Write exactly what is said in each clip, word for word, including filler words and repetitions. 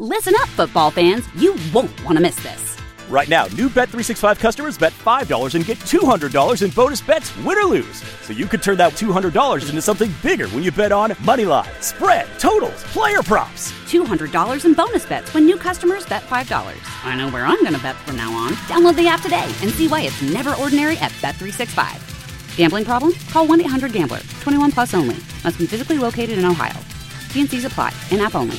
Listen up, football fans. You won't want to miss this. Right now, new Bet three sixty-five customers bet five dollars and get two hundred dollars in bonus bets, win or lose. So you could turn that two hundred dollars into something bigger when you bet on money line, spread, totals, player props. two hundred dollars in bonus bets when new customers bet five dollars. I know where I'm going to bet from now on. Download the app today and see why it's never ordinary at Bet three sixty-five. Gambling problem? Call one eight hundred gambler. twenty-one plus only. Must be physically located in Ohio. T and C's apply. In-app only.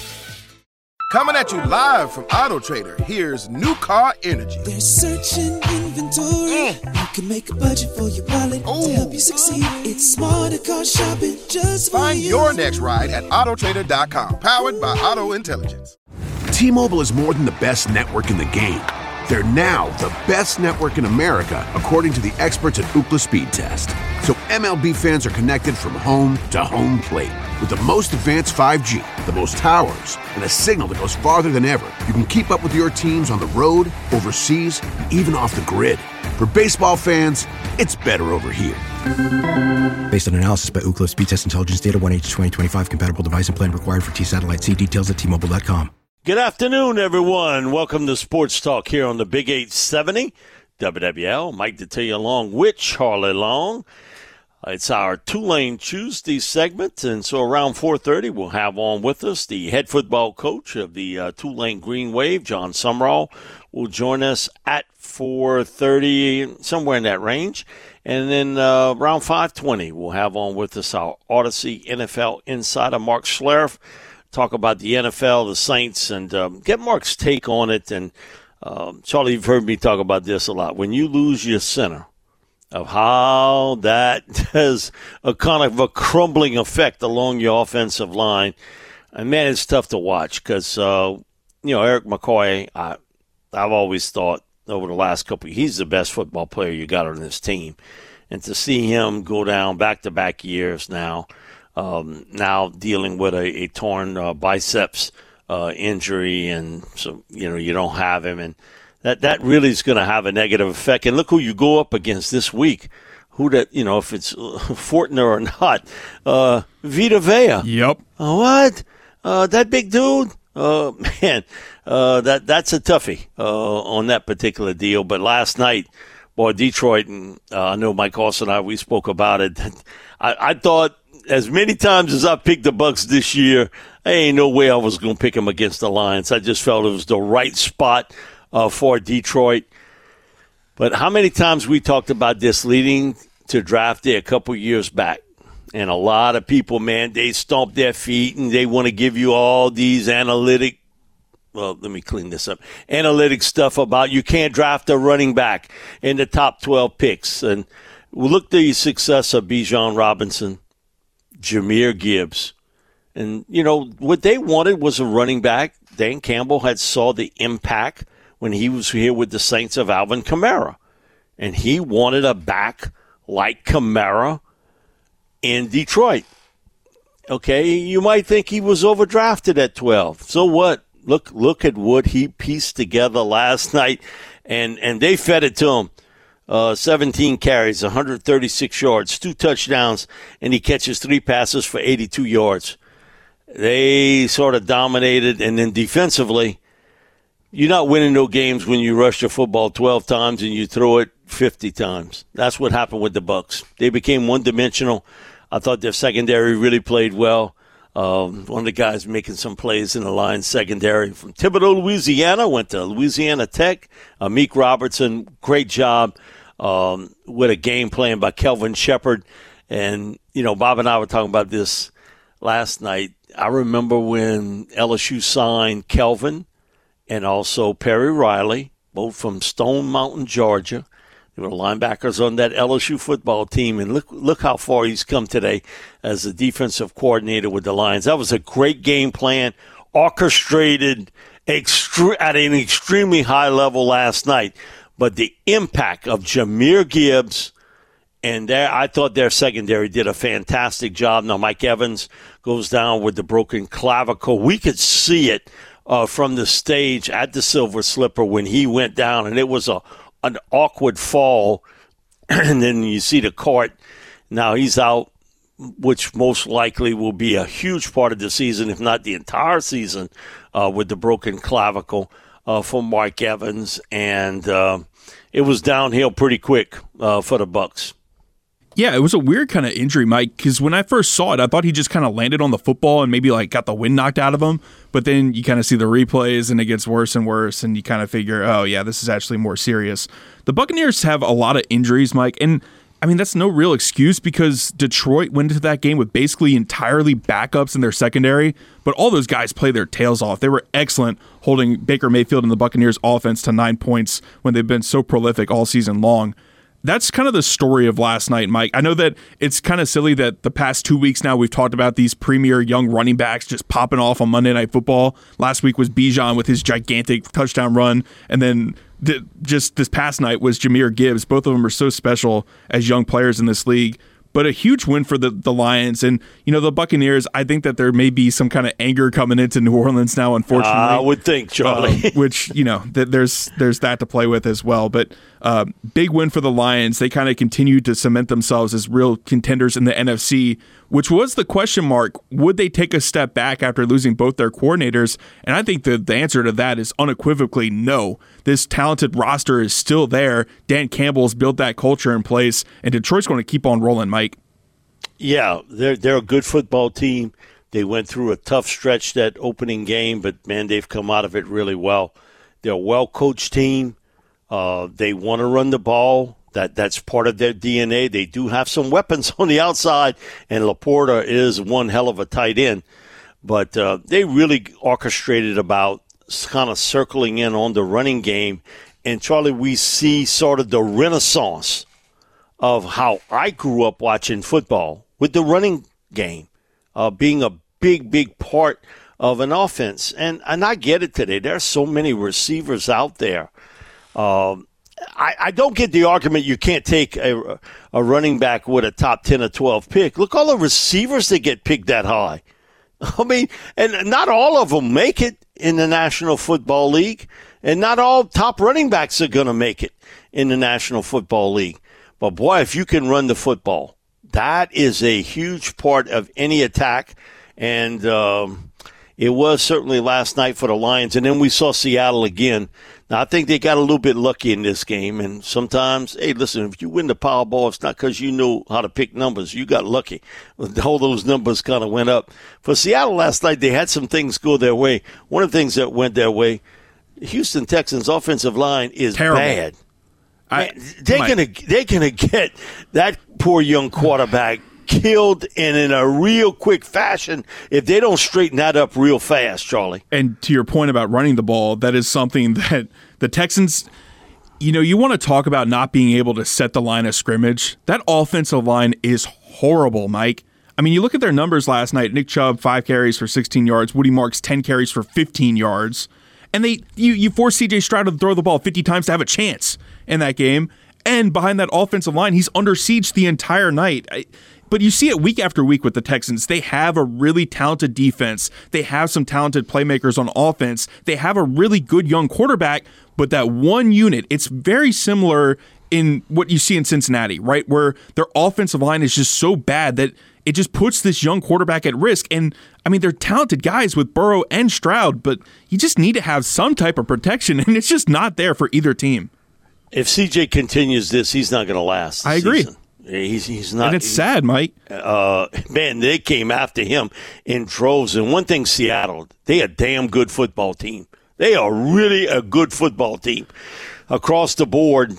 Coming at you live from Auto Trader, here's New Car Energy. They're searching inventory. Mm. You can make a budget for your wallet Ooh. To help you succeed. It's smarter car shopping just for Find you. your next ride at auto trader dot com. Powered by Auto Intelligence. T-Mobile is more than the best network in the game. They're now the best network in America, according to the experts at Ookla Speed Test. So M L B fans are connected from home to home plate. With the most advanced five G, the most towers, and a signal that goes farther than ever, you can keep up with your teams on the road, overseas, and even off the grid. For baseball fans, it's better over here. Based on analysis by Ookla Speed Test Intelligence Data, one H twenty twenty-five compatible device and plan required for T-Satellite. See details at T Mobile dot com. Good afternoon, everyone. Welcome to Sports Talk here on the Big eight seventy W W L. Mike Detillier along with Charlie Long. It's our Tulane Tuesday segment, and so around four thirty we'll have on with us the head football coach of the uh, Tulane Green Wave, John Sumrall, will join us at four thirty, somewhere in that range. And then uh, around five twenty we'll have on with us our Odyssey N F L insider, Mark Schlereth. Talk about the N F L, the Saints, and um, get Mark's take on it. And um, Charlie, you've heard me talk about this a lot. When you lose your center, of how that has a kind of a crumbling effect along your offensive line, and man, it's tough to watch because uh, you know Eric McCoy. I I've always thought over the last couple of years, he's the best football player you got on this team, and to see him go down back to back years now. Um, now dealing with a, a torn uh, biceps uh, injury, and so you know you don't have him, and that that really is going to have a negative effect. And look who you go up against this week. Who that you know if it's Fortner or not, uh, Vita Vea. Yep. Uh, what? Uh, that big dude. Uh, man, uh, that that's a toughie uh, on that particular deal. But last night, boy, Detroit, and uh, I know Mike Austin and I we spoke about it. I, I thought. As many times as I picked the Bucs this year, there ain't no way I was going to pick them against the Lions. I just felt it was the right spot uh, for Detroit. But how many times we talked about this leading to draft day a couple years back? And a lot of people, man, they stomp their feet and they want to give you all these analytic, well, let me clean this up, analytic stuff about you can't draft a running back in the top twelve picks. And we'll look at the success of Bijan Robinson, Jahmyr Gibbs. And, you know, what they wanted was a running back. Dan Campbell had saw the impact when he was here with the Saints of Alvin Kamara. And he wanted a back like Kamara in Detroit. Okay, you might think he was overdrafted at twelve. So what? Look look at what he pieced together last night. And, and they fed it to him. Uh, seventeen carries, one hundred thirty-six yards, two touchdowns, and he catches three passes for eighty-two yards. They sort of dominated, and then defensively, you're not winning no games when you rush the football twelve times and you throw it fifty times. That's what happened with the Bucs. They became one-dimensional. I thought their secondary really played well. Um, one of the guys making some plays in the Lions secondary from Thibodaux, Louisiana, went to Louisiana Tech. Uh, Meek Robertson, great job. Um, with a game plan by Kelvin Shepard. And, you know, Bob and I were talking about this last night. I remember when L S U signed Kelvin and also Perry Riley, both from Stone Mountain, Georgia. They were linebackers on that L S U football team. And look look how far he's come today as the defensive coordinator with the Lions. That was a great game plan, orchestrated extre- at an extremely high level last night. But the impact of Jahmyr Gibbs, and their, I thought their secondary did a fantastic job. Now, Mike Evans goes down with the broken clavicle. We could see it uh, from the stage at the Silver Slipper when he went down, and it was a an awkward fall. And then you see the court. Now he's out which most likely will be a huge part of the season, if not the entire season, uh, with the broken clavicle uh, for Mark Evans. And uh, it was downhill pretty quick uh, for the Bucs. Yeah, it was a weird kind of injury, Mike, because when I first saw it, I thought he just kind of landed on the football and maybe like got the wind knocked out of him. But then you kind of see the replays and it gets worse and worse, and you kind of figure, oh, yeah, this is actually more serious. The Buccaneers have a lot of injuries, Mike, and I mean, that's no real excuse because Detroit went into that game with basically entirely backups in their secondary, but all those guys played their tails off. They were excellent holding Baker Mayfield and the Buccaneers offense to nine points when they've been so prolific all season long. That's kind of the story of last night, Mike. I know that it's kind of silly that the past two weeks now we've talked about these premier young running backs just popping off on Monday Night Football. Last week was Bijan with his gigantic touchdown run, and then th- just this past night was Jahmyr Gibbs. Both of them are so special as young players in this league. But a huge win for the, the Lions. And, you know, the Buccaneers, I think that there may be some kind of anger coming into New Orleans now, unfortunately. I would think, Charlie. Uh, which, you know, th- there's there's that to play with as well. But uh, big win for the Lions. They kind of continued to cement themselves as real contenders in the N F C, which was the question mark. Would they take a step back after losing both their coordinators? And I think the, the answer to that is unequivocally no. This talented roster is still there. Dan Campbell's built that culture in place, and Detroit's going to keep on rolling, Mike. Yeah, they're they're a good football team. They went through a tough stretch that opening game, but, man, they've come out of it really well. They're a well-coached team. Uh, they want to run the ball. That That's part of their D N A. They do have some weapons on the outside, and Laporta is one hell of a tight end. But uh, they really orchestrated about kind of circling in on the running game. And, Charlie, we see sort of the renaissance of how I grew up watching football with the running game uh, being a big, big part of an offense. And, and I get it today. There are so many receivers out there. Um, I, I don't get the argument you can't take a, a running back with a top ten or twelve pick. Look, all the receivers that get picked that high. I mean, and not all of them make it in the National Football League, and not all top running backs are going to make it in the National Football League. But, boy, if you can run the football, that is a huge part of any attack. And um, it was certainly last night for the Lions. And then we saw Seattle again. Now, I think they got a little bit lucky in this game. And sometimes, hey, listen, if you win the Powerball, it's not because you know how to pick numbers. You got lucky. All those numbers kind of went up. For Seattle last night, they had some things go their way. One of the things that went their way, Houston Texans' offensive line is Terrible. bad. I, Man, they're Mike. gonna they're gonna get that poor young quarterback killed and in a real quick fashion if they don't straighten that up real fast, Charlie. And to your point about running the ball, that is something that the Texans, you know, you want to talk about not being able to set the line of scrimmage. That offensive line is horrible, Mike. I mean, you look at their numbers last night. Nick Chubb, five carries for sixteen yards. Woody Marks, ten carries for fifteen yards. And they you, you force C J Stroud to throw the ball fifty times to have a chance in that game. And behind that offensive line, he's under siege the entire night. I, but you see it week after week with the Texans. They have a really talented defense. They have some talented playmakers on offense. They have a really good young quarterback. But that one unit, it's very similar in what you see in Cincinnati, right? Where their offensive line is just so bad that it just puts this young quarterback at risk. And, I mean, they're talented guys with Burrow and Stroud, but you just need to have some type of protection, and it's just not there for either team. If C J continues this, he's not going to last. I agree. Season. He's, he's not. And it's sad, Mike. Uh, man, they came after him in droves. And one thing, Seattle, they a damn good football team. They are really a good football team. Across the board,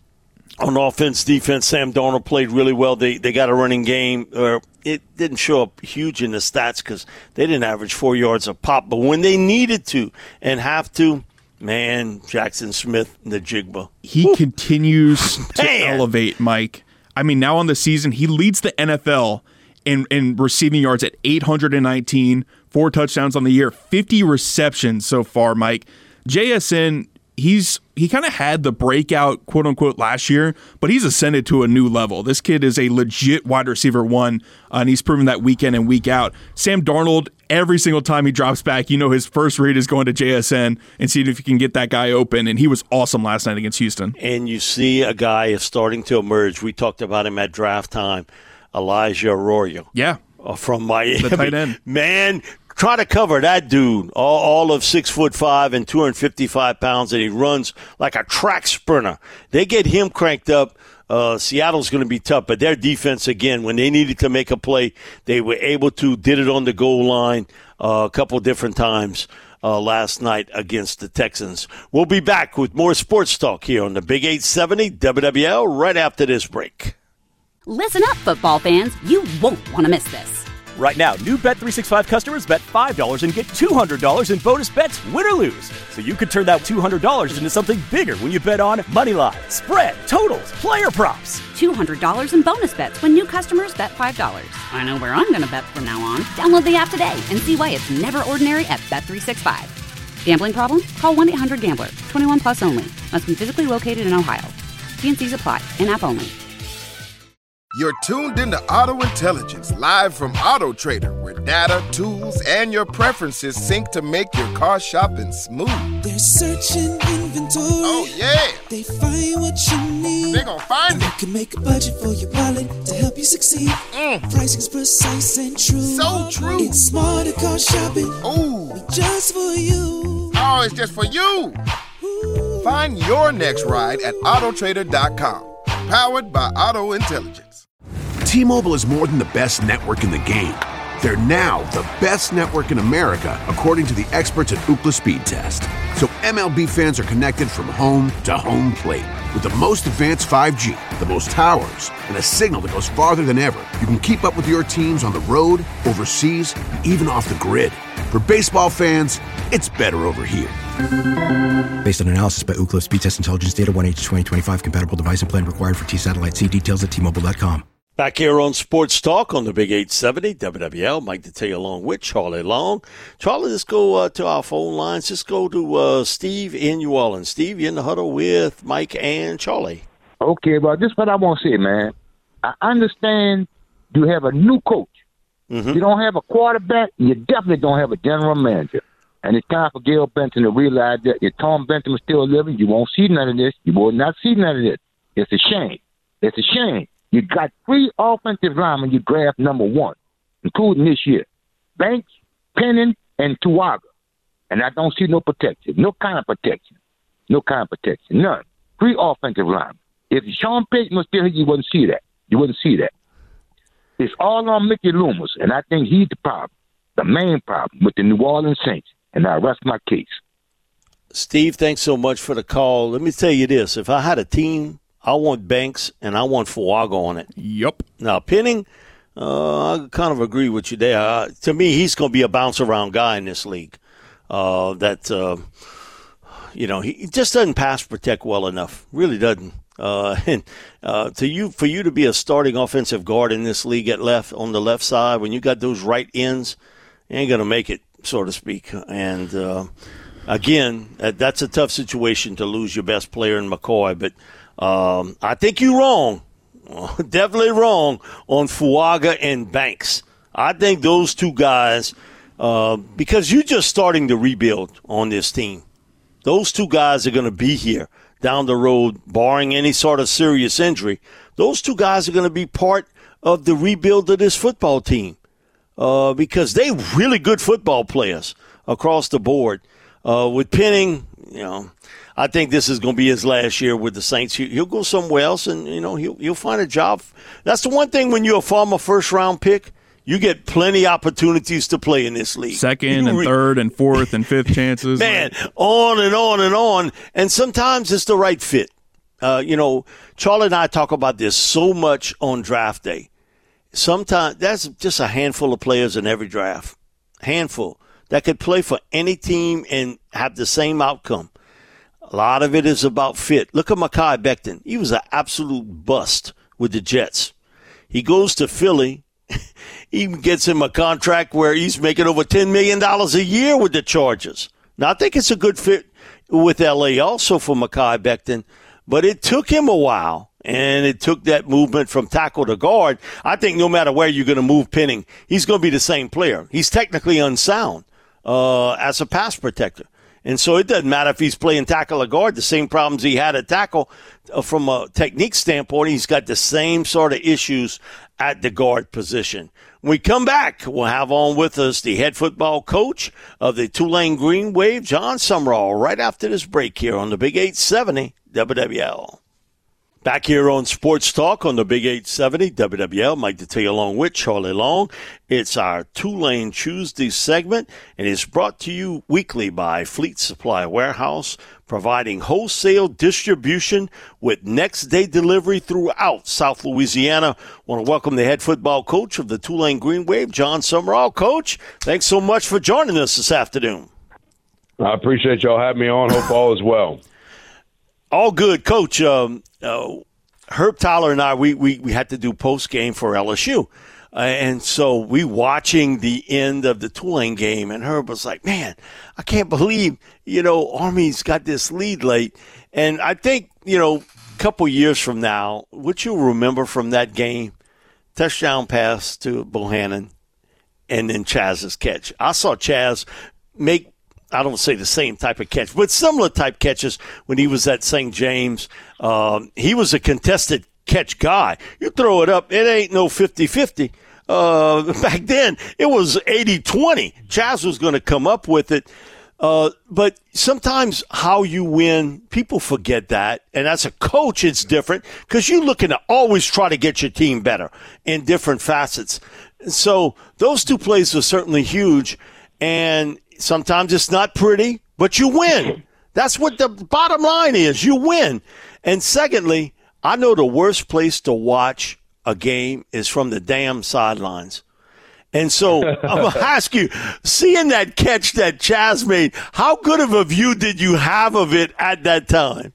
on offense, defense, Sam Darnold played really well. They they got a running game. Uh, it didn't show up huge in the stats because they didn't average four yards a pop. But when they needed to and have to, man, Jackson Smith, Najigba. He Woo. continues to Man. elevate, Mike. I mean, now on the season, he leads the N F L in, in receiving yards at eight hundred nineteen, four touchdowns on the year, fifty receptions so far, Mike. J S N, he's he kind of had the breakout, quote unquote, last year, but he's ascended to a new level. This kid is a legit wide receiver one, uh, and he's proven that week in and week out. Sam Darnold, every single time he drops back, you know his first read is going to J S N and seeing if you can get that guy open, and he was awesome last night against Houston. And you see a guy is starting to emerge. We talked about him at draft time. Elijah Arroyo. Yeah. Uh, from Miami. The tight end. Man, try to cover that dude, all, all of six foot five and two hundred fifty-five pounds, and he runs like a track sprinter. They get him cranked up. Uh, Seattle's going to be tough, but their defense, again, when they needed to make a play, they were able to, did it on the goal line uh, a couple different times uh, last night against the Texans. We'll be back with more sports talk here on the Big eight seventy W W L right after this break. Listen up, football fans. You won't want to miss this. Right now, new Bet three sixty-five customers bet five dollars and get two hundred dollars in bonus bets, win or lose. So you could turn that two hundred dollars into something bigger when you bet on Moneyline, spread, totals, player props. two hundred dollars in bonus bets when new customers bet five dollars. I know where I'm going to bet from now on. Download the app today and see why it's never ordinary at Bet three sixty-five. Gambling problem? Call one eight hundred gambler. twenty-one plus only. Must be physically located in Ohio. T and C's apply. In-app only. You're tuned into Auto Intelligence, live from Auto Trader, where data, tools, and your preferences sync to make your car shopping smooth. They're searching inventory. Oh, yeah. They find what you need. They're gonna find You it. can make a budget for your wallet to help you succeed. Mm. Pricing's precise and true. So true. It's smarter car shopping. Ooh. Just for you. Oh, it's just for you. Ooh. Find your next ride at auto trader dot com. Powered by Auto Intelligence. T-Mobile is more than the best network in the game. They're now the best network in America, according to the experts at Ookla Speed Test. So M L B fans are connected from home to home plate. With the most advanced five G, the most towers, and a signal that goes farther than ever, you can keep up with your teams on the road, overseas, and even off the grid. For baseball fans, it's better over here. Based on analysis by Ookla Speed Test Intelligence Data, one H twenty twenty-five compatible device and plan required for T-Satellite. See details at T Mobile dot com. Back here on Sports Talk on the Big eight seventy W W L. Mike Detillier along with Charlie Long. Charlie, let's go uh, to our phone lines. Let's go to uh, Steve in New Orleans. Steve, you're in the huddle with Mike and Charlie. Okay, well, this is what I want to say, man. I understand you have a new coach. Mm-hmm. You don't have a quarterback. You definitely don't have a general manager. And it's time for Gail Benson to realize that if Tom Benson was still living, you won't see none of this. You will not see none of this. It's a shame. It's a shame. You got three offensive linemen you draft number one, including this year. Banks, Penning, and Tuaga. And I don't see no protection. No kind of protection. No kind of protection. None. Three offensive linemen. If Sean Payton was still here, you wouldn't see that. You wouldn't see that. It's all on Mickey Loomis, and I think he's the problem, the main problem with the New Orleans Saints. And I rest my case. Steve, thanks so much for the call. Let me tell you this. If I had a team, I want Banks, and I want Fuaga on it. Yep. Now, Penning, uh, I kind of agree with you there. Uh, to me, he's going to be a bounce-around guy in this league. Uh, that, uh, you know, he just doesn't pass protect well enough. Really doesn't. Uh, and uh, to you, for you to be a starting offensive guard in this league at left on the left side, when you got those right ends, you ain't going to make it, so to speak. And, uh, again, that's a tough situation to lose your best player in McCoy, but Um, I think you're wrong, definitely wrong, on Fuaga and Banks. I think those two guys, uh, because you're just starting to rebuild on this team. Those two guys are going to be here down the road, barring any sort of serious injury. Those two guys are going to be part of the rebuild of this football team uh, because they're really good football players across the board. Uh, with Penning, you know, I think this is going to be his last year with the Saints. He'll go somewhere else, and you know he'll he'll find a job. That's the one thing when you're a former first round pick, you get plenty opportunities to play in this league. Second and re- third and fourth and fifth chances, man, on and on and on. And sometimes it's the right fit. Uh, you know, Charlie and I talk about this so much on draft day. Sometimes that's just a handful of players in every draft, handful that could play for any team and have the same outcome. A lot of it is about fit. Look at Mekhi Becton. He was an absolute bust with the Jets. He goes to Philly. He gets him a contract where he's making over ten million dollars a year with the Chargers. Now, I think it's a good fit with L A also for Mekhi Becton, but it took him a while, and it took that movement from tackle to guard. I think no matter where you're going to move Penning, he's going to be the same player. He's technically unsound uh, as a pass protector. And so it doesn't matter if he's playing tackle or guard, the same problems he had at tackle uh, from a technique standpoint, he's got the same sort of issues at the guard position. When we come back, we'll have on with us the head football coach of the Tulane Green Wave, John Sumrall, right after this break here on the Big eight seventy W W L. Back here on Sports Talk on the Big eight seventy W W L, Mike Detillier along with Charlie Long. It's our Tulane Tuesday segment, and it's brought to you weekly by Fleet Supply Warehouse, providing wholesale distribution with next-day delivery throughout South Louisiana. I want to welcome the head football coach of the Tulane Green Wave, John Sumrall. Coach, thanks so much for joining us this afternoon. I appreciate y'all having me on. Hope all is well. All good, Coach. Um, uh, Herb Tyler and I, we, we, we had to do post-game for L S U. Uh, and so we watching the end of the Tulane game, and Herb was like, man, I can't believe, you know, Army's got this lead late. And I think, you know, a couple years from now, what you'll remember from that game, touchdown pass to Bohannon, and then Chaz's catch. I saw Chaz make, I don't say the same type of catch, but similar type catches when he was at Saint James. Um, he was a contested catch guy. You throw it up, it ain't no fifty-fifty. Uh, back then, it was eighty twenty. Chaz was going to come up with it. Uh, but sometimes how you win, people forget that. And as a coach, it's different because you're looking to always try to get your team better in different facets. So those two plays are certainly huge. And sometimes it's not pretty, but you win. That's what the bottom line is. You win. And secondly, I know the worst place to watch a game is from the damn sidelines. And so I'm going to ask you, seeing that catch that Chaz made, how good of a view did you have of it at that time?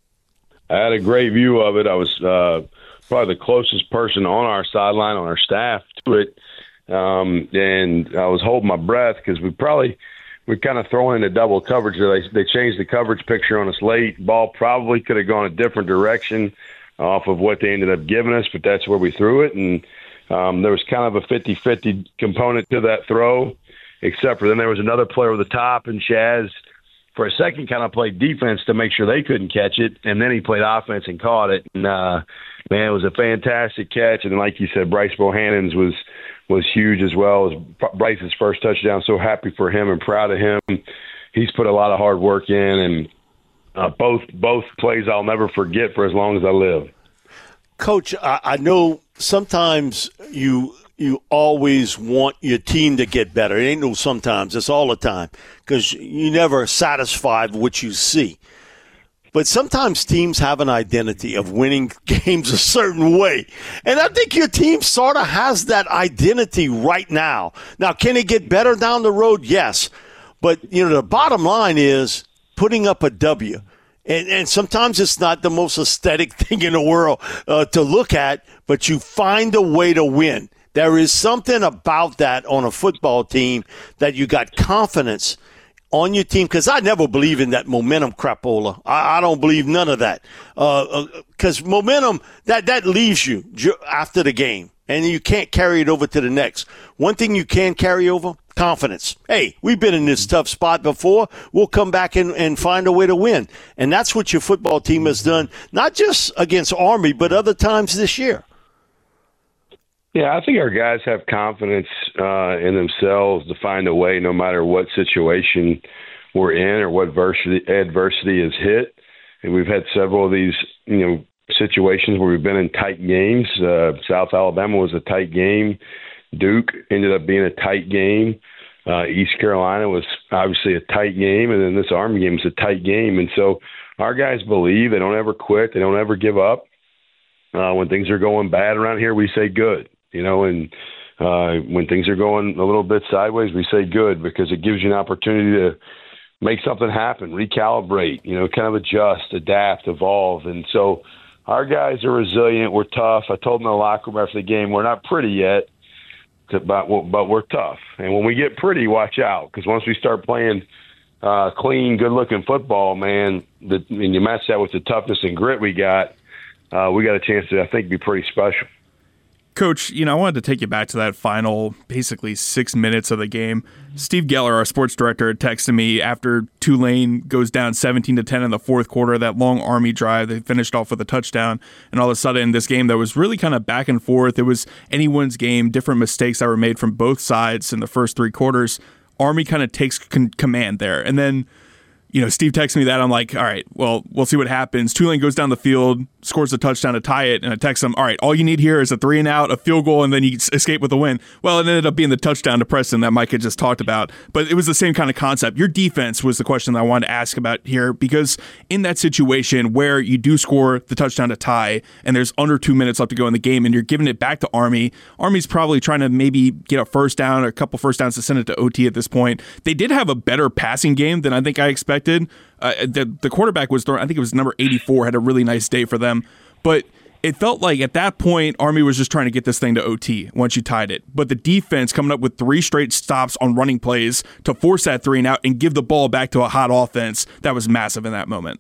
I had a great view of it. I was uh, probably the closest person on our sideline, on our staff to it. Um, and I was holding my breath because we probably – we're kind of throwing into double coverage. They they changed the coverage picture on us late. Ball probably could have gone a different direction off of what they ended up giving us, but that's where we threw it. And um, there was kind of a fifty-fifty component to that throw, except for then there was another player over the top, and Chaz, for a second, kind of played defense to make sure they couldn't catch it, and then he played offense and caught it. And, uh, man, it was a fantastic catch. And like you said, Bryce Bohannon's was – was huge as well. It was Bryce's first touchdown. So happy for him and proud of him. He's put a lot of hard work in, and uh, both both plays I'll never forget for as long as I live. Coach, I, I know sometimes you you always want your team to get better. It ain't no sometimes. It's all the time because you never satisfied with what you see. But sometimes teams have an identity of winning games a certain way. And I think your team sort of has that identity right now. Now, can it get better down the road? Yes. But, you know, the bottom line is putting up a W. And, and sometimes it's not the most aesthetic thing in the world uh, to look at, but you find a way to win. There is something about that on a football team that you got confidence on your team, because I never believe in that momentum crapola. I, I don't believe none of that. Because uh, uh, momentum, that, that leaves you after the game, and you can't carry it over to the next. One thing you can carry over, confidence. Hey, we've been in this tough spot before. We'll come back and, and find a way to win. And that's what your football team has done, not just against Army, but other times this year. Yeah, I think our guys have confidence uh, in themselves to find a way no matter what situation we're in or what adversity, adversity is hit. And we've had several of these, you know, situations where we've been in tight games. Uh, South Alabama was a tight game. Duke ended up being a tight game. Uh, East Carolina was obviously a tight game. And then this Army game was a tight game. And so our guys believe. They don't ever quit. They don't ever give up. Uh, when things are going bad around here, we say good. You know, and uh, when things are going a little bit sideways, we say good because it gives you an opportunity to make something happen, recalibrate, you know, kind of adjust, adapt, evolve. And so our guys are resilient. We're tough. I told them in the locker room after the game, we're not pretty yet, but, but we're tough. And when we get pretty, watch out because once we start playing uh, clean, good-looking football, man, the, and you match that with the toughness and grit we got, uh, we got a chance to, I think, be pretty special. Coach, you know, I wanted to take you back to that final, basically six minutes of the game. Steve Geller, our sports director, had texted me after Tulane goes down seventeen to ten in the fourth quarter, that long Army drive. They finished off with a touchdown, and all of a sudden, this game that was really kind of back and forth. It was anyone's game, different mistakes that were made from both sides in the first three quarters. Army kind of takes con- command there, and then you know, Steve texts me that. I'm like, all right, well, we'll see what happens. Tulane goes down the field, scores a touchdown to tie it, and I text him, all right, all you need here is a three and out, a field goal, and then you escape with a win. Well, it ended up being the touchdown to Preston that Mike had just talked about, but it was the same kind of concept. Your defense was the question that I wanted to ask about here, because in that situation where you do score the touchdown to tie, and there's under two minutes left to go in the game, and you're giving it back to Army, Army's probably trying to maybe get a first down or a couple first downs to send it to O T at this point. They did have a better passing game than I think I expected. Uh, the, the quarterback was throwing, I think it was number eighty-four, had a really nice day for them. But it felt like at that point, Army was just trying to get this thing to O T once you tied it. But the defense coming up with three straight stops on running plays to force that three and out and give the ball back to a hot offense, that was massive in that moment.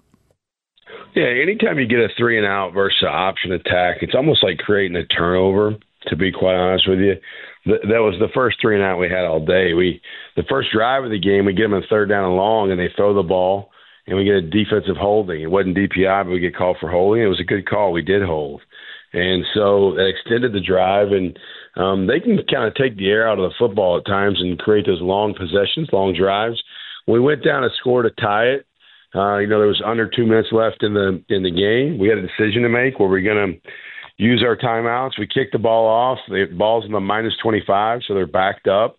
Yeah, anytime you get a three and out versus an option attack, it's almost like creating a turnover, to be quite honest with you. That was the first three and out we had all day. We the first drive of the game, we get them a third down and long, and they throw the ball, and we get a defensive holding. It wasn't D P I, but we get called for holding. It was a good call. We did hold. And so that extended the drive, and um, they can kind of take the air out of the football at times and create those long possessions, long drives. When we went down and scored to tie it, uh, you know, there was under two minutes left in the in the game. We had a decision to make. Were we going to use our timeouts? We kicked the ball off. The ball's in the minus twenty-five, so they're backed up.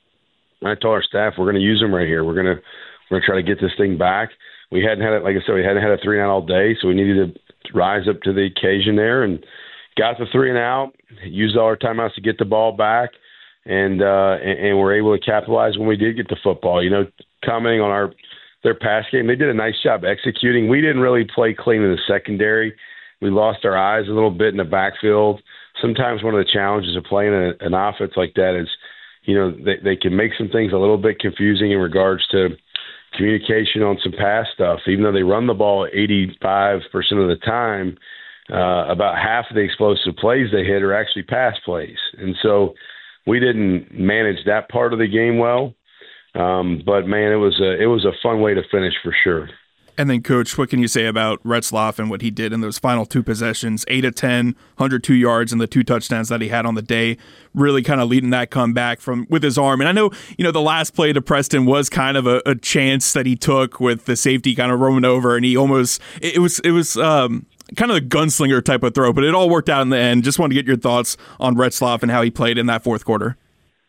And I told our staff, we're going to use them right here. We're going to we're going to try to get this thing back. We hadn't had it, like I said, we hadn't had a three and out all day, so we needed to rise up to the occasion there and got the three and out, used all our timeouts to get the ball back, and uh, and, and were able to capitalize when we did get the football. You know, commenting on our their pass game, they did a nice job executing. We didn't really play clean in the secondary. We lost our eyes a little bit in the backfield. Sometimes one of the challenges of playing a, an offense like that is, you know, they, they can make some things a little bit confusing in regards to communication on some pass stuff. Even though they run the ball eighty-five percent of the time, uh, about half of the explosive plays they hit are actually pass plays. And so we didn't manage that part of the game well. Um, but, man, it was a, it was a fun way to finish for sure. And then, Coach, what can you say about Retzlaff and what he did in those final two possessions? eight of ten, one hundred two yards, and the two touchdowns that he had on the day, really kind of leading that comeback from with his arm. And I know, you know, the last play to Preston was kind of a, a chance that he took with the safety kind of roaming over, and he almost – it was it was um, kind of a gunslinger type of throw, but it all worked out in the end. Just want to get your thoughts on Retzlaff and how he played in that fourth quarter.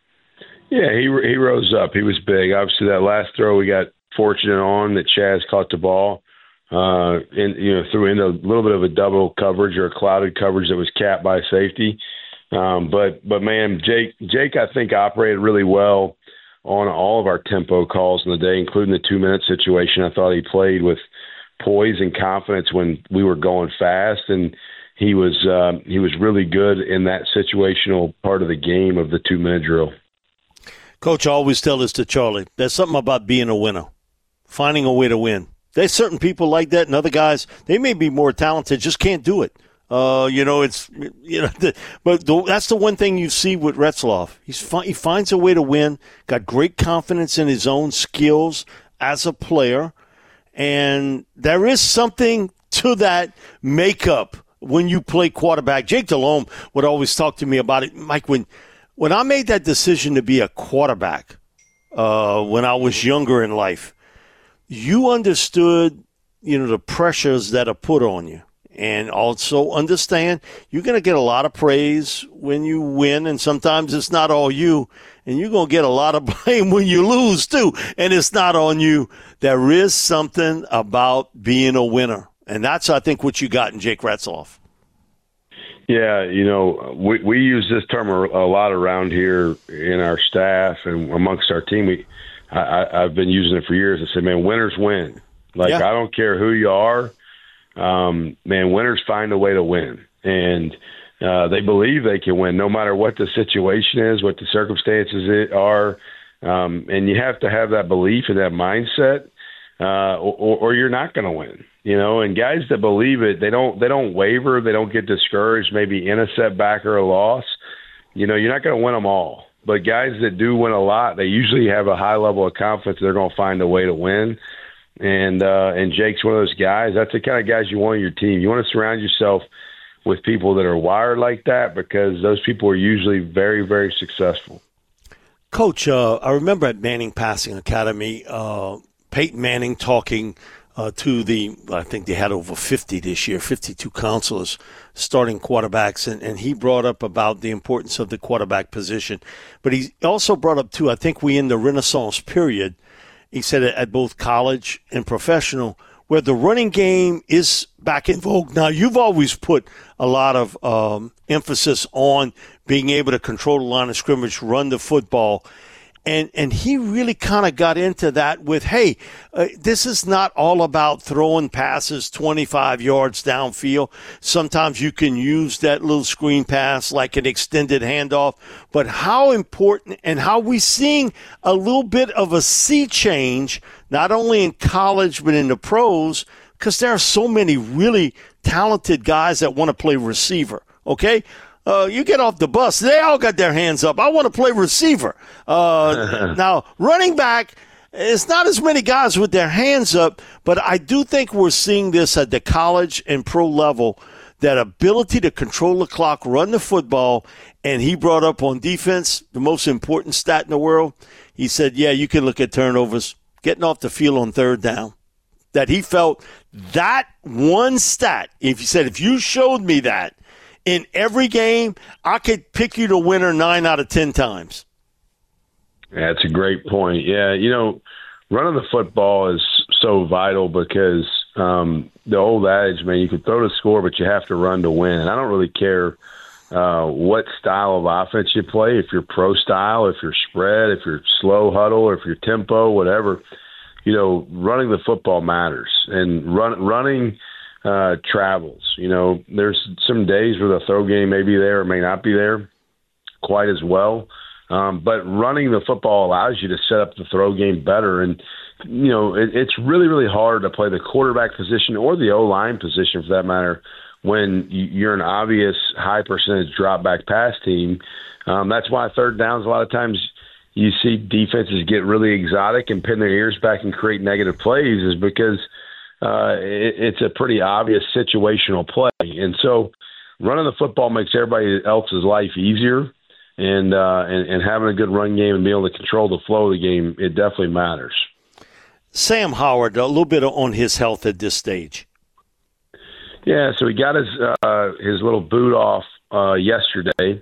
Yeah, he he rose up. He was big. Obviously, that last throw we got fortunate on that Chaz caught the ball uh, and, you know, threw in a little bit of a double coverage or a clouded coverage that was capped by safety. Um, but, but man, Jake, Jake, I think operated really well on all of our tempo calls in the day, including the two minute situation. I thought he played with poise and confidence when we were going fast, and he was, uh, he was really good in that situational part of the game of the two minute drill. Coach, I always tell this to Charlie. There's something about being a winner, finding a way to win. There's certain people like that, and other guys, they may be more talented, just can't do it. Uh, you know, it's you know, the, but the, that's the one thing you see with Retzlaff. He's fi- he finds a way to win. Got great confidence in his own skills as a player, and there is something to that makeup when you play quarterback. Jake Delhomme would always talk to me about it, Mike. When when I made that decision to be a quarterback, uh, when I was younger in life, you understood, you know, the pressures that are put on you. And also understand you're going to get a lot of praise when you win, and sometimes it's not all you. And you're going to get a lot of blame when you lose, too, and it's not on you. There is something about being a winner, and that's, I think, what you got in Jake Retzlaff. Yeah, you know, we, we use this term a, a lot around here in our staff and amongst our team. We, I, I've been using it for years. I say, man, winners win. Like, yeah. I don't care who you are. Um, man, winners find a way to win. And uh, they believe they can win no matter what the situation is, what the circumstances are. Um, and you have to have that belief and that mindset, uh, or, or you're not going to win. You know, and guys that believe it, they don't they don't waver, they don't get discouraged, maybe in a setback or a loss. You know, you're not going to win them all. But guys that do win a lot, they usually have a high level of confidence they're going to find a way to win. And uh, and Jake's one of those guys. That's the kind of guys you want on your team. You want to surround yourself with people that are wired like that, because those people are usually very, very successful. Coach, uh, I remember at Manning Passing Academy, uh, Peyton Manning talking uh, to the, I think they had over fifty this year, fifty-two counselors starting quarterbacks, and, and he brought up about the importance of the quarterback position. But he also brought up, too, I think we in the Renaissance period, he said it at both college and professional, where the running game is back in vogue. Now, you've always put a lot of um, emphasis on being able to control the line of scrimmage, run the football. And and he really kind of got into that with, hey, uh, this is not all about throwing passes twenty-five yards downfield. Sometimes you can use that little screen pass like an extended handoff. But how important, and how we seeing a little bit of a sea change, not only in college but in the pros, because there are so many really talented guys that want to play receiver, okay? Uh, you get off the bus, they all got their hands up. I want to play receiver. Uh, now, running back, it's not as many guys with their hands up, but I do think we're seeing this at the college and pro level, that ability to control the clock, run the football. And he brought up on defense, the most important stat in the world. He said, yeah, you can look at turnovers, getting off the field on third down. That he felt that one stat, if he said, if you showed me that in every game, I could pick you the winner nine out of ten times. Yeah, that's a great point. Yeah, you know, running the football is so vital because um, the old adage, man, you can throw the score, but you have to run to win. And I don't really care uh, what style of offense you play, if you're pro style, if you're spread, if you're slow huddle, or if you're tempo, whatever. You know, running the football matters. And run, running – Uh, travels. You know, there's some days where the throw game may be there or may not be there quite as well. Um, but running the football allows you to set up the throw game better. And, you know, it, it's really, really hard to play the quarterback position or the O-line position for that matter when you're an obvious high percentage drop back pass team. Um, that's why third downs, a lot of times you see defenses get really exotic and pin their ears back and create negative plays, is because Uh, it, it's a pretty obvious situational play. And so running the football makes everybody else's life easier, and, uh, and, and having a good run game and being able to control the flow of the game, it definitely matters. Sam Howard, a little bit on his health at this stage. Yeah, so he got his, uh, his little boot off uh, yesterday,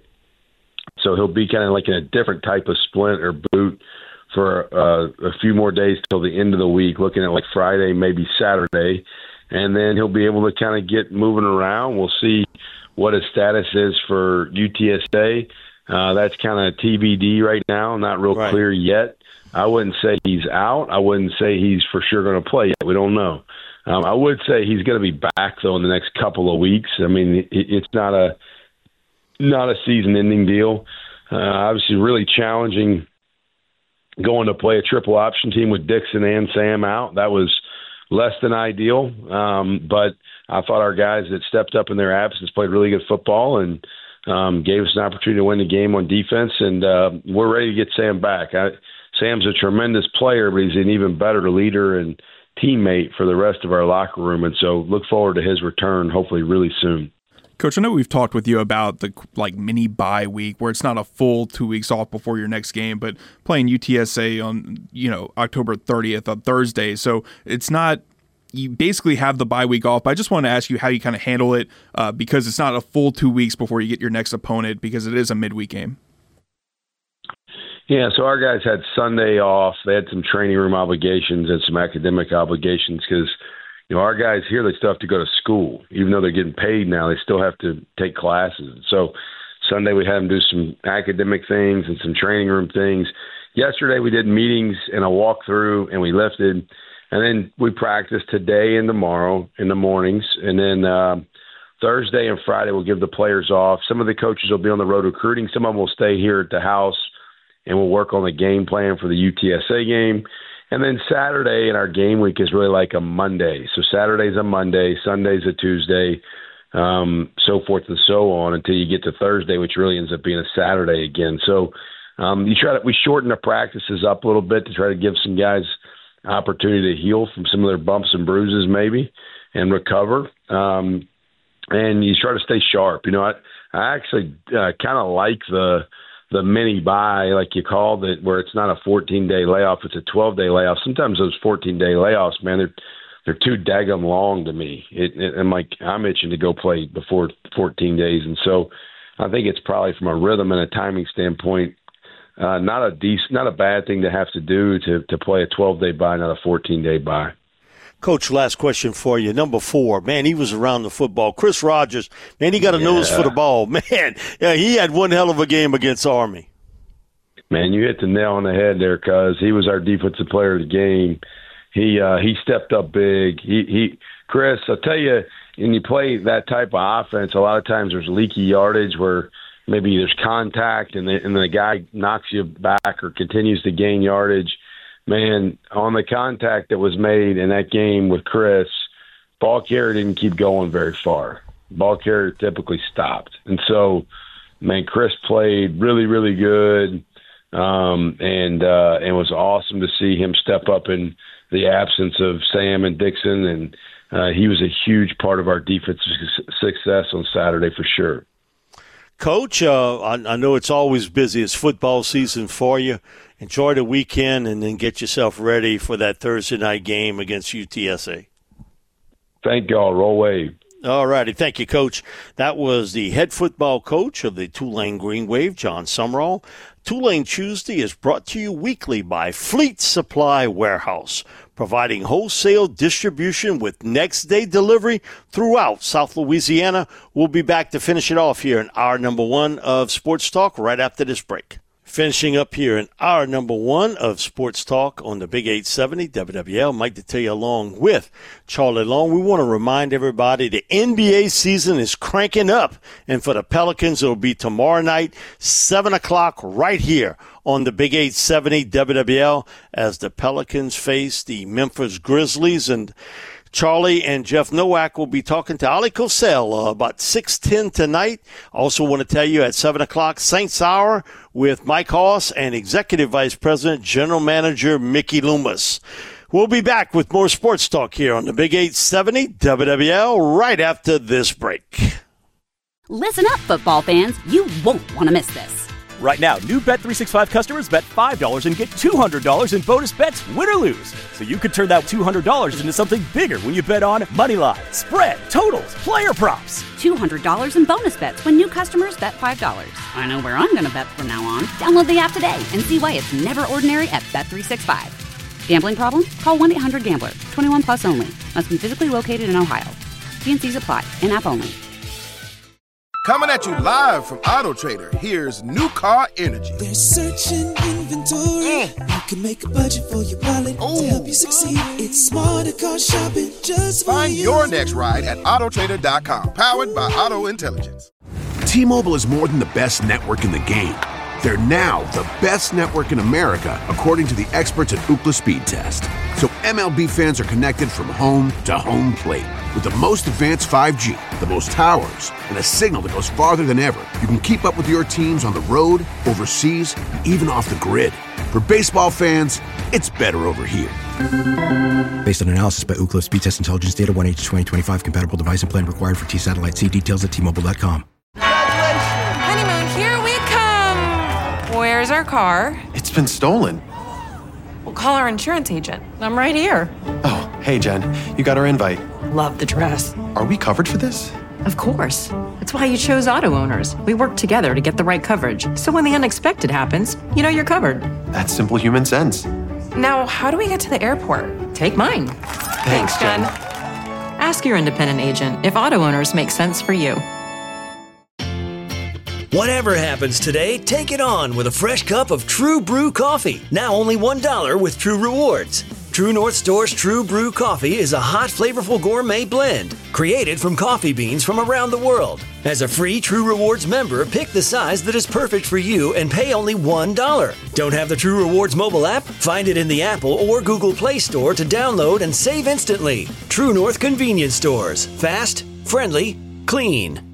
so he'll be kind of like in a different type of splint or boot for uh, a few more days till the end of the week, looking at like Friday, maybe Saturday, and then he'll be able to kind of get moving around. We'll see what his status is for U T S A. Uh, that's kind of T B D right now, not real right. clear yet. I wouldn't say he's out. I wouldn't say he's for sure going to play yet. We don't know. Um, I would say he's going to be back, though, in the next couple of weeks. I mean, it, it's not a, not a season-ending deal. Uh, obviously, really challenging going to play a triple option team with Dixon and Sam out. That was less than ideal. Um, but I thought our guys that stepped up in their absence played really good football and um, gave us an opportunity to win the game on defense. And uh, we're ready to get Sam back. I, Sam's a tremendous player, but he's an even better leader and teammate for the rest of our locker room. And so look forward to his return, hopefully really soon. Coach, I know we've talked with you about the like mini bye week where it's not a full two weeks off before your next game, but playing U T S A on, you know, October thirtieth on Thursday. So it's not, you basically have the bye week off. But I just want to ask you how you kind of handle it uh, because it's not a full two weeks before you get your next opponent because it is a midweek game. Yeah, so our guys had Sunday off. They had some training room obligations and some academic obligations because, you know, our guys here, they still have to go to school. Even though they're getting paid now, they still have to take classes. So Sunday we had them do some academic things and some training room things. Yesterday we did meetings and a walkthrough, and we lifted. And then we practiced today and tomorrow in the mornings. And then uh, Thursday and Friday we'll give the players off. Some of the coaches will be on the road recruiting. Some of them will stay here at the house, and we'll work on the game plan for the U T S A game. And then Saturday in our game week is really like a Monday. So Saturday's a Monday, Sunday's a Tuesday. um, so forth and so on until you get to Thursday, which really ends up being a Saturday again. So um, you try to we shorten the practices up a little bit to try to give some guys opportunity to heal from some of their bumps and bruises, maybe, and recover. Um, and you try to stay sharp. You know, I I actually uh, kind of like the the mini bye, like you called it, where it's not a fourteen-day layoff, it's a twelve-day layoff. Sometimes those fourteen-day layoffs, man, they're they're too daggum long to me. It, it, I'm like, I'm itching to go play before fourteen days. And so I think it's probably from a rhythm and a timing standpoint, uh, not a decent, not a bad thing to have to do to, to play a twelve-day bye, not a fourteen-day bye. Coach, last question for you. Number four, man, he was around the football. Chris Rogers, man, he got a yeah. nose for the ball. Man, yeah, he had one hell of a game against Army. Man, you hit the nail on the head there, cuz he was our defensive player of the game. He uh, he stepped up big. He he, Chris, I'll tell you, when you play that type of offense, a lot of times there's leaky yardage where maybe there's contact and the, and the guy knocks you back or continues to gain yardage. Man, on the contact that was made in that game with Chris, ball carrier didn't keep going very far. Ball carrier typically stopped. And so, man, Chris played really, really good, um, and uh, it was awesome to see him step up in the absence of Sam and Dixon, and uh, he was a huge part of our defensive success on Saturday for sure. Coach, uh, I, I know it's always busy. It's football season for you. Enjoy the weekend and then get yourself ready for that Thursday night game against U T S A. Thank y'all. Roll Wave. All righty. Thank you, Coach. That was the head football coach of the Tulane Green Wave, John Sumrall. Tulane Tuesday is brought to you weekly by Fleet Supply Warehouse, providing wholesale distribution with next-day delivery throughout South Louisiana. We'll be back to finish it off here in our number one of Sports Talk right after this break. Finishing up here in our number one of Sports Talk on the Big eight seventy W W L, Mike Detillier along with Charlie Long. We want to remind everybody the N B A season is cranking up, and for the Pelicans, it'll be tomorrow night, seven o'clock right here on the Big eight seventy W W L as the Pelicans face the Memphis Grizzlies. And Charlie and Jeff Nowak will be talking to Ali Cosell uh, about six ten tonight. Also want to tell you at seven o'clock, Saints Hour with Mike Hoss and Executive Vice President, General Manager Mickey Loomis. We'll be back with more sports talk here on the Big eight seventy W W L right after this break. Listen up, football fans. You won't want to miss this. Right now, new Bet three sixty-five customers bet five dollars and get two hundred dollars in bonus bets, win or lose. So you could turn that two hundred dollars into something bigger when you bet on moneyline, spread, totals, player props. two hundred dollars in bonus bets when new customers bet five dollars. I know where I'm going to bet from now on. Download the app today and see why it's never ordinary at Bet three sixty-five. Gambling problem? Call one eight hundred gambler. twenty-one plus only. Must be physically located in Ohio. T and C's apply. In-app only. Coming at you live from Auto Trader, here's New Car Energy. There's searching inventory. Mm. You can make a budget for your wallet Ooh. To help you succeed. It's smarter car shopping just Find for you. your next ride at auto trader dot com. Powered by Auto Intelligence. T-Mobile is more than the best network in the game. They're now the best network in America, according to the experts at Ookla Speed Test. So M L B fans are connected from home to home plate. With the most advanced five G, the most towers, and a signal that goes farther than ever, you can keep up with your teams on the road, overseas, and even off the grid. For baseball fans, it's better over here. Based on analysis by Ookla Speed Test Intelligence data, one H twenty twenty-five compatible device and plan required for T-Satellite. See details at T Mobile dot com. Honeymoon, here we come. Where's our car? It's been stolen. We'll call our insurance agent. I'm right here. Oh, hey, Jen. You got our invite. Love the dress. Are we covered for this? Of course. That's why you chose Auto Owners. We work together to get the right coverage. So when the unexpected happens, you know you're covered. That's simple human sense. Now, how do we get to the airport? Take mine. Thanks, Jen. Ask your independent agent if Auto Owners make sense for you. Whatever happens today, take it on with a fresh cup of True Brew coffee. Now only one dollar with True Rewards. True North Store's True Brew coffee is a hot, flavorful gourmet blend created from coffee beans from around the world. As a free True Rewards member, pick the size that is perfect for you and pay only one dollar. Don't have the True Rewards mobile app? Find it in the Apple or Google Play Store to download and save instantly. True North Convenience Stores. Fast, friendly, Clean.